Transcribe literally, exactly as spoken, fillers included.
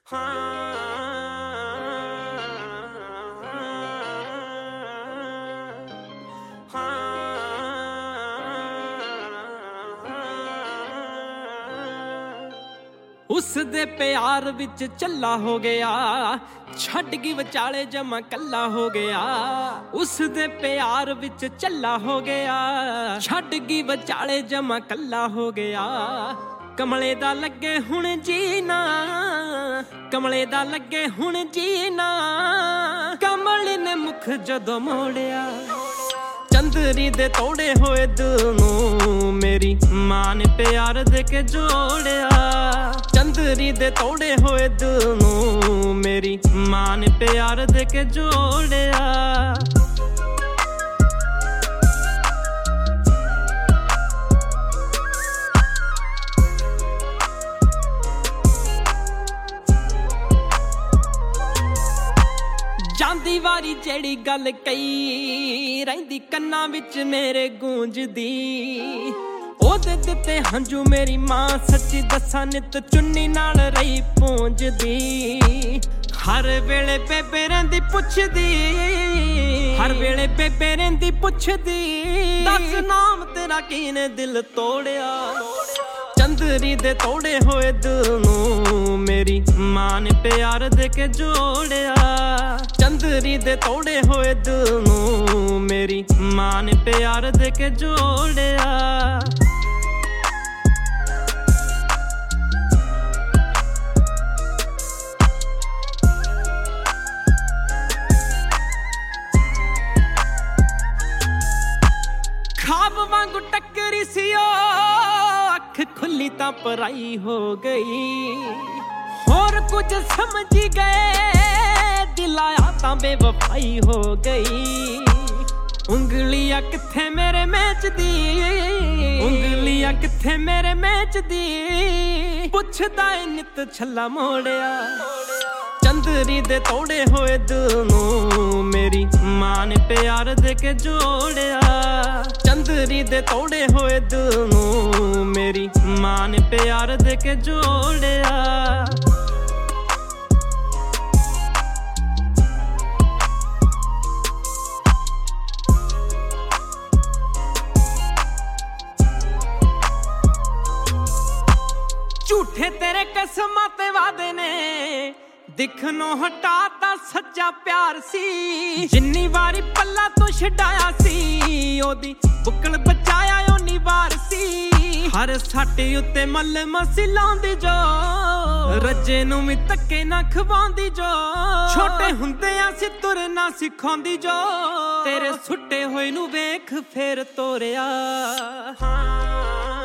उस दे प्यार विच चला हो गया, छड़ गई विचाले जमा कला हो गया। उस दे प्यार विच चला हो गया, छड़ गई विचाले जमा कला हो गया। कमले दा लगे हुण जीना, कमले दा लगे हुण जीना। कमल ने मुख जदों मोड़िया, चंदरी दे तोड़े होए दिल नूं मेरी मां ने प्यार दे के जोड़िया। चंदरी दे तोड़े होए दिल नूं मेरी मां ने प्यार दे के जोड़िया। ਜਾਂਦੀ ਵਾਰੀ ਜਿਹੜੀ ਗੱਲ ਕਈ ਰਹਿੰਦੀ ਕੰਨਾਂ ਵਿੱਚ ਮੇਰੇ ਗੂੰਜਦੀ। ਉਹਦੇ ਦਿੱਤੇ ਹੰਝੂ ਮੇਰੀ ਮਾਂ ਸੱਚੀ ਦੱਸਾਂ ਨਿਤ ਚੁੰਨੀ ਨਾਲ ਰਹੀ ਪੂੰਝਦੀ। ਹਰ ਵੇਲੇ ਬੇਬੇ ਰਹਿੰਦੀ ਪੁੱਛਦੀ, ਹਰ ਵੇਲੇ ਬੇਬੇ ਰਹਿੰਦੀ ਪੁੱਛਦੀ। ਦੱਸ ਨਾਮ ਤੇਰਾ ਕਿਹਨੇ ਦਿਲ ਤੋੜਿਆ। ਚੰਦਰੀ ਦੇ ਤੋੜੇ ਹੋਏ ਦਿਲ ਨੂੰ ਮੇਰੀ ਮਾਂ ਨੇ ਪਿਆਰ ਦੇ ਕੇ ਜੋੜਿਆ। ਚੰਦਰੀ ਦੇ ਤੋੜੇ ਹੋਏ ਦਿਲ ਨੂੰ ਮੇਰੀ ਮਾਂ ਨੇ ਪਿਆਰ ਦੇ ਕੇ ਜੋੜਿਆ। ਖਾਬ ਵਾਂਗੂ ਟੱਕਰੀ ਸੀ ਉਹ, ਅੱਖ ਖੁੱਲੀ ਤਾਂ ਪਰਾਈ ਹੋ ਗਈ। ਹੋਰ ਕੁਝ ਸਮਝ ਗਏ ਦਿਲ ਆਇਆ ਤਾਂ ਬੇਵਫਾਈ ਹੋ ਗਈ। ਉਂਗਲੀਆਂ ਕਿੱਥੇ ਮੇਰੇ ਮੈਚ ਦੀ, ਉਂਗਲੀਆਂ ਕਿੱਥੇ ਮੇਰੇ ਮੈਚ ਦੀ। ਪੁੱਛਦਾ ਏ ਨਿਤ ਛੱਲਾ ਮੋੜਿਆ। ਚੰਦਰੀ ਦੇ ਤੋੜੇ ਹੋਏ ਦਿਲ ਨੂੰ ਮੇਰੀ ਮਾਂ ਨੇ ਪਿਆਰ ਦੇ ਕੇ ਜੋੜਿਆ। ਚੰਦਰੀ ਦੇ ਤੋੜੇ ਹੋਏ ਦਿਲ ਨੂੰ ਮੇਰੀ ਮਾਂ ਨੇ ਪਿਆਰ ਦੇ ਕੇ ਜੋੜਿਆ। ਝੂਠੇ ਤੇਰੇ ਕਸਮਾਂ ਤੇ ਵਾਦੇ ਨੇ, ਦਿਖਣੋਂ ਹਟਾਤਾ ਸੱਚਾ ਪਿਆਰ ਸੀ। ਜਿੰਨੀ ਵਾਰੀ ਪੱਲਾ ਤੋਂ ਛਡਾਇਆ ਸੀ, ਉਹਦੀ ਬੁੱਕਲ ਬਚਾਇਆ ਓਨੀ ਵਾਰ ਸੀ। ਹਰ ਸਾਟੇ ਉੱਤੇ ਮੱਲ ਮਸੀ ਲਾਉਂਦੀ ਜੋ, ਰੱਜੇ ਨੂੰ ਵੀ ਧੱਕੇ ਨਾ ਖਵਾਉਂਦੀ ਜੋ। ਛੋਟੇ ਹੁੰਦਿਆਂ ਸੀ ਤੁਰਨਾ ਸਿਖਾਉਂਦੀ ਜੋ, ਤੇਰੇ ਸੁੱਟੇ ਹੋਏ ਨੂੰ ਵੇਖ ਫੇਰ ਤੋਰਿਆ।